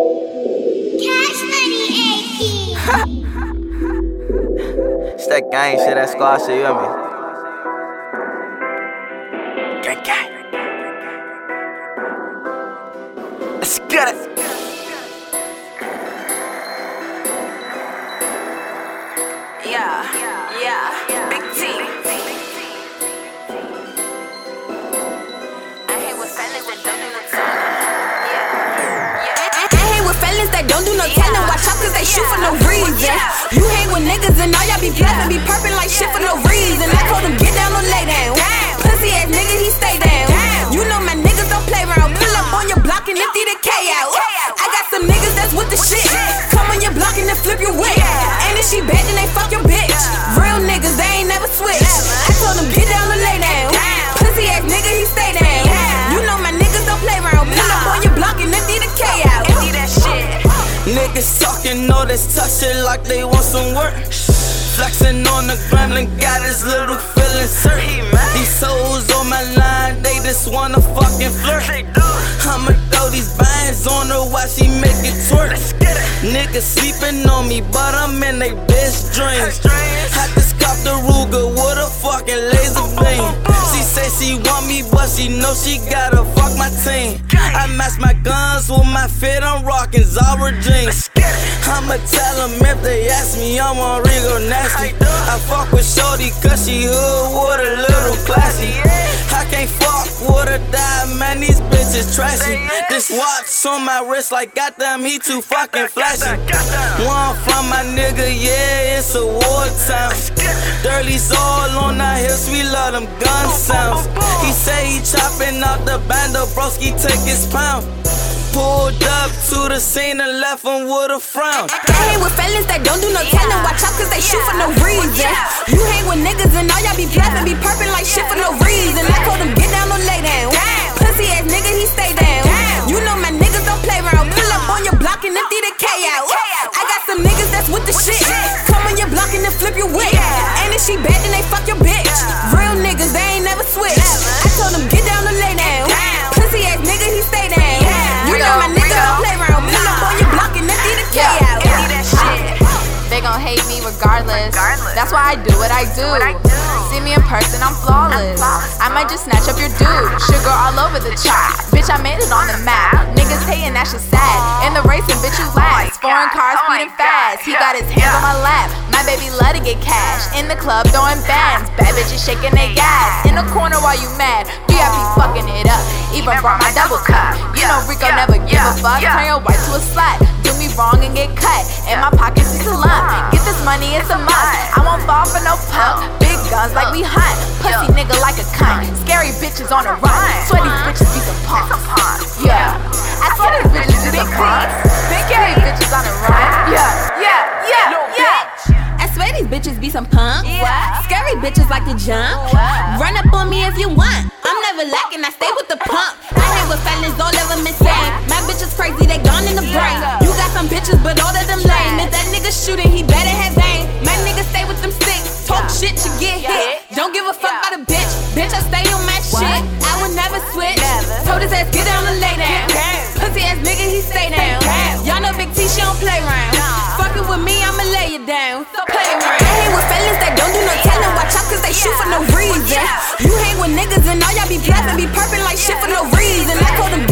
Cash Money AP. It's that gang shit, that squad shit, you hear me? Gang, gang. Let's get it. Yeah, Big T. I hate with fellas that don't do no telling. I hate with fellas that don't do no telling. Watch out cause they shoot for no reason. You hang with niggas and all y'all be bluffing, be perping like shit for no reason. I told him get down or lay down. Pussy ass nigga, he stay down. You know my niggas don't play around. Pull up on your block and empty the K out. I got some niggas that's with the shit. Come on your block and then flip your wig. And if she bad then they fuck your bitch. Real niggas, they ain't never switch. I told him get down or lay down. Pussy ass nigga, he stay down. You know my niggas don't play around. Pull up on your block and empty the K out. Empty that shit. Niggas talking, know this touch it like they want some work. Flexing on the ground and got his little feelings hurt. These hoes on my line, they just wanna fucking flirt. I'ma throw these bands on her while she make it twerk. Niggas sleeping on me, but I'm in they best dreams. I just copped the Ruger with a fucking laser beam. She say she want me, but she know she gotta fuck my team. I match my guns with my fit, I'm rockin' Zara jeans. I'ma tell them if they ask me, I'm on Ringo nasty. I fuck with shorty cause she hood with a little classy. I can't fuck with a dime, man, these bitches trashy. This watch on my wrist like goddamn he too fucking flashy. One from my nigga, yeah, it's a wartime. Dirty's all on our hips, we love them gun sounds. He say he chopping out the bando, broski take his pound. Pulled up to the scene and left him with a frown. I hang with fellas that don't do no telling. Watch out cause they shoot for no reason. You hang with niggas and all y'all be bluffing, be perping like shit for no reason. I told him get down or lay down. Pussy ass nigga, he stay down. You know my niggas don't play around. Pull up on your block and empty the K out. I got some niggas that's with the shit. Come on your block and then flip your wig. And if she bad then they fuck your bitch. Real niggas, they ain't never switch. I told him get down or lay down. Pussy ass nigga, he stay down. You know my nigga don't play around. Pull up on your block and empty the K out. Empty that shit. They gon' hate me regardless. That's why I do what I do. See me in person, I'm flawless. I might just snatch up your dude. Sugar all over the chart. Bitch, I made it on the map. Niggas hating, that shit sad. In the racing, bitch, you last. Foreign cars speeding fast. He got his hands on my lap. My baby love to get cash. In the club throwing bands. Bad bitches shaking their gas. In the corner while you mad. VIP fucking it up. Even brought my double cup. You know Rico never give a fuck. Turn your wife to a slut. Do me wrong and get cut. In my pockets is a lump. Get this money, it's a must. I won't fall for no punk. Big guns like we hunt. Pussy nigga like a cunt. Scary bitches on the run. Swear these bitches be some punks. Yeah, I swear these bitches be some punks. Scary bitches on the run. I swear these bitches be some punks. Scary bitches like to jump. Run up on me if you want. I'm never lacking, I stay with the pump. I hang with fellas, all of them insane. My bitch is crazy, they gone in the brain. You got some bitches, but all of them lame. If that nigga shooting, he better have aim. My nigga stay with them sticks. Talk shit, you get hit. Don't give a fuck about a bitch. Bitch, I stay on my shit. I would never switch. Told his ass get down and lay down. Pussy ass nigga, he stay down. Y'all know Big T, she don't play around. Fucking with me, I'ma lay you down. So play around. I hang with fellas that don't do no telling. Watch out cause they shoot for no reason. You hang with niggas and all y'all be bluffing, be perping like shit for no reason. I told them